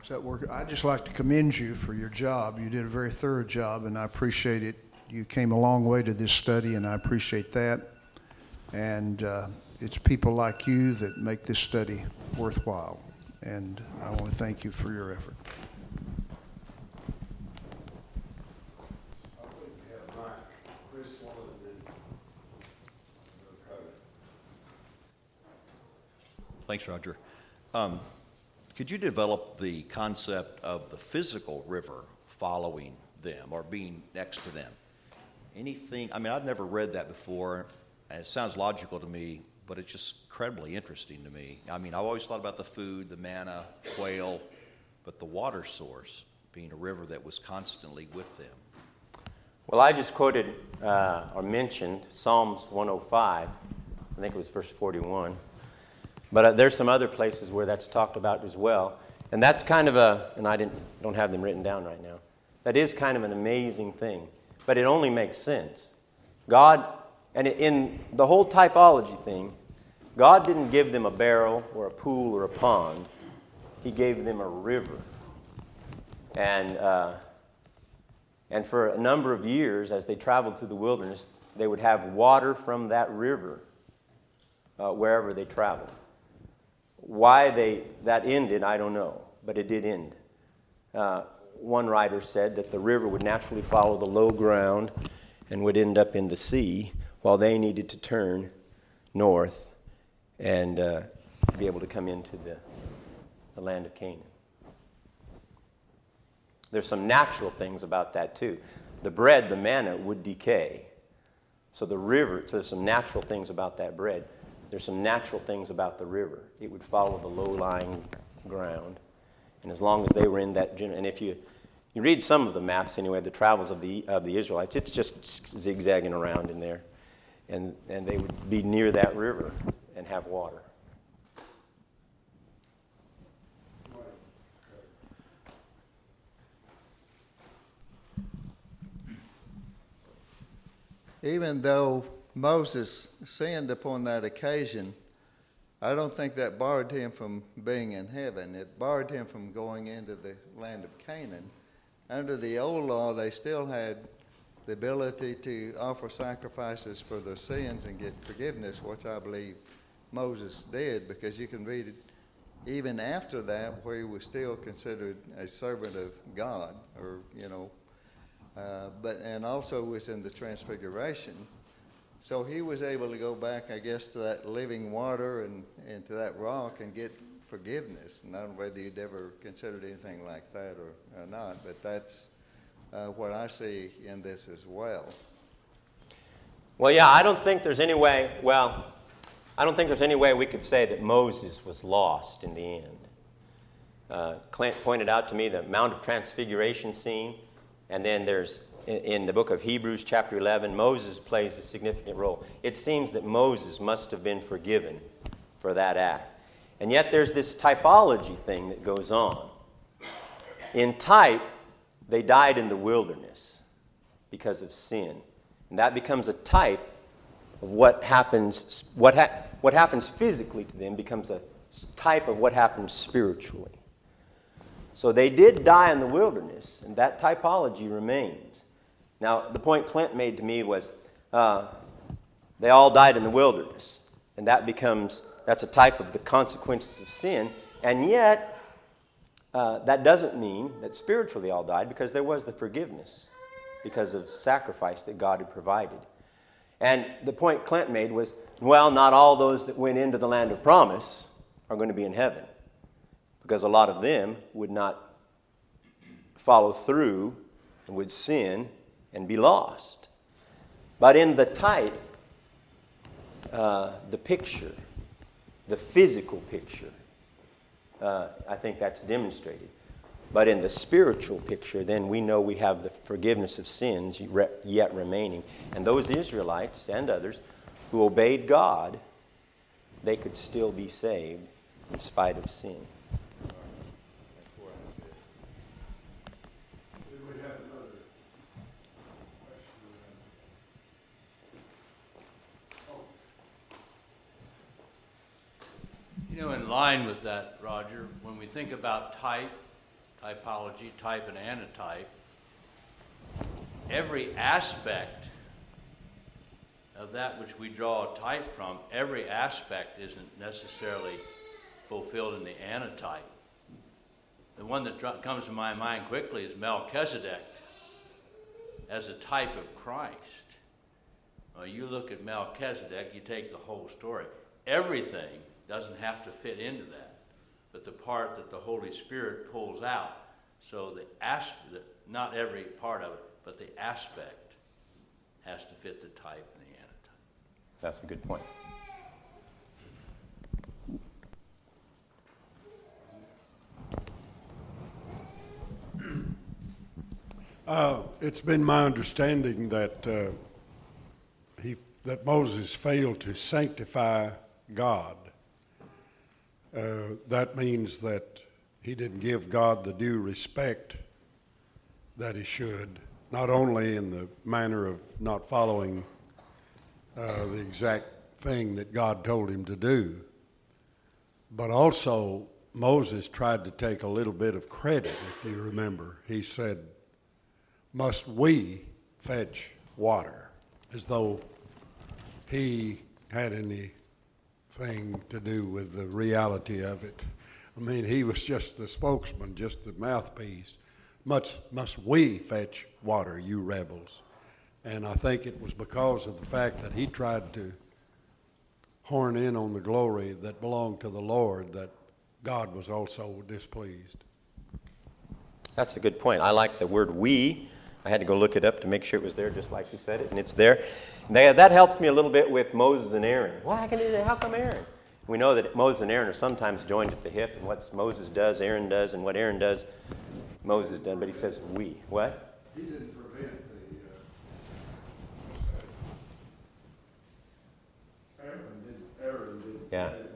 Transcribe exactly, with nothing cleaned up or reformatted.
Does that work? I'd just like to commend you for your job. You did a very thorough job, and I appreciate it. You came a long way to this study, and I appreciate that. And uh, it's people like you that make this study worthwhile. And I want to thank you for your effort. Thanks, Roger. Um, could you develop the concept of the physical river following them or being next to them? Anything, I mean, I've never read that before, and it sounds logical to me, but it's just incredibly interesting to me. I mean, I've always thought about the food, the manna, quail, but the water source being a river that was constantly with them. Well, I just quoted uh, or mentioned Psalms one oh five. I think it was verse forty-one. But uh, there's some other places where that's talked about as well. And that's kind of a, and I didn't don't have them written down right now, that is kind of an amazing thing. But it only makes sense. God, and in the whole typology thing, God didn't give them a barrel or a pool or a pond. He gave them a river. And, uh, and for a number of years, as they traveled through the wilderness, they would have water from that river uh, wherever they traveled. Why they that ended, I don't know, but it did end. Uh, one writer said that the river would naturally follow the low ground and would end up in the sea, while they needed to turn north and uh, be able to come into the, the land of Canaan. There's some natural things about that too. The bread, the manna, would decay. So the river, so there's some natural things about that bread. There's some natural things about the river. It would follow the low-lying ground. And as long as they were in that, and if you, you read some of the maps anyway, the travels of the of the Israelites, it's just zigzagging around in there. And, and they would be near that river and have water. Even though Moses sinned upon that occasion, I don't think that barred him from being in heaven. It barred him from going into the land of Canaan. Under the old law, they still had the ability to offer sacrifices for their sins and get forgiveness, which I believe Moses did, because you can read it even after that, where he was still considered a servant of God, or, you know, uh, but and also was in the Transfiguration. So he was able to go back, I guess, to that living water and, and to that rock and get forgiveness. And I don't know whether you'd ever considered anything like that or, or not, but that's uh, what I see in this as well. Well, yeah, I don't think there's any way, well, I don't think there's any way we could say that Moses was lost in the end. Uh, Clint pointed out to me the Mount of Transfiguration scene, and then there's, in, in the book of Hebrews chapter eleven, Moses plays a significant role. It seems that Moses must have been forgiven for that act. And yet there's this typology thing that goes on. In type, they died in the wilderness because of sin. And that becomes a type of what happens, what, ha- what happens physically to them becomes a type of what happens spiritually. So they did die in the wilderness, and that typology remains. Now, the point Clint made to me was uh, they all died in the wilderness, and that becomes, that's a type of the consequences of sin, and yet uh, that doesn't mean that spiritually they all died, because there was the forgiveness because of sacrifice that God had provided. And the point Clint made was, well, not all those that went into the land of promise are going to be in heaven, because a lot of them would not follow through and would sin and be lost. But in the type, uh, the picture, the physical picture, uh, I think that's demonstrated. But in the spiritual picture, then we know we have the forgiveness of sins yet remaining. And those Israelites and others who obeyed God, they could still be saved in spite of sin. You know, in line with that, Roger, when we think about type, typology, type and antitype, every aspect of that which we draw a type from, every aspect isn't necessarily fulfilled in the antitype. The one that dr- comes to my mind quickly is Melchizedek as a type of Christ. Well, you look at Melchizedek, you take the whole story. Everything doesn't have to fit into that, but the part that the Holy Spirit pulls out. So the as- the, not every part of it, but the aspect has to fit the type and the antitype. That's a good point. Uh, it's been my understanding that uh, he that Moses failed to sanctify God. Uh, that means that he didn't give God the due respect that he should, not only in the manner of not following uh, the exact thing that God told him to do, but also Moses tried to take a little bit of credit, if you remember. He said, "Must we fetch water?" As though he had anything to do with the reality of it. I mean, he was just the spokesman, just the mouthpiece. Must, must we fetch water, you rebels? And I think it was because of the fact that he tried to horn in on the glory that belonged to the Lord that God was also displeased. That's a good point. I like the word we. I had to go look it up to make sure it was there just like he said it, and it's there. And that, that helps me a little bit with Moses and Aaron. Why can he, how come Aaron? We know that Moses and Aaron are sometimes joined at the hip, and what Moses does, Aaron does, and what Aaron does, Moses does. But he says we. What? He didn't prevent the, uh, Aaron didn't, Aaron didn't Yeah. prevent